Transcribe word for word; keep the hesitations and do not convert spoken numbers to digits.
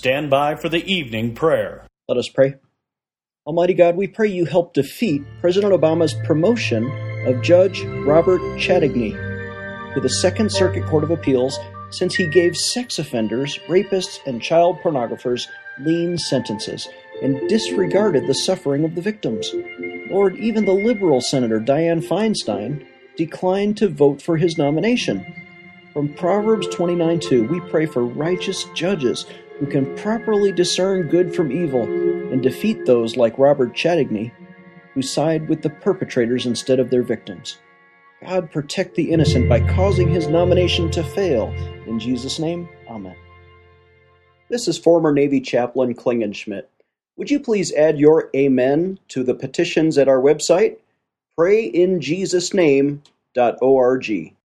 stand by for the evening prayer. Let us pray. Almighty God, we pray you help defeat President Obama's promotion of Judge Robert Chattagny to the Second Circuit Court of Appeals, since he gave sex offenders, rapists, and child pornographers lean sentences and disregarded the suffering of the victims. Lord, even the liberal Senator Dianne Feinstein declined to vote for his nomination. From Proverbs twenty-nine two, we pray for righteous judges who can properly discern good from evil and defeat those like Robert Chattagny, who side with the perpetrators instead of their victims. God, protect the innocent by causing his nomination to fail. In Jesus' name, amen. This is former Navy Chaplain Klingenschmitt. Would you please add your amen to the petitions at our website, pray in jesus name dot org.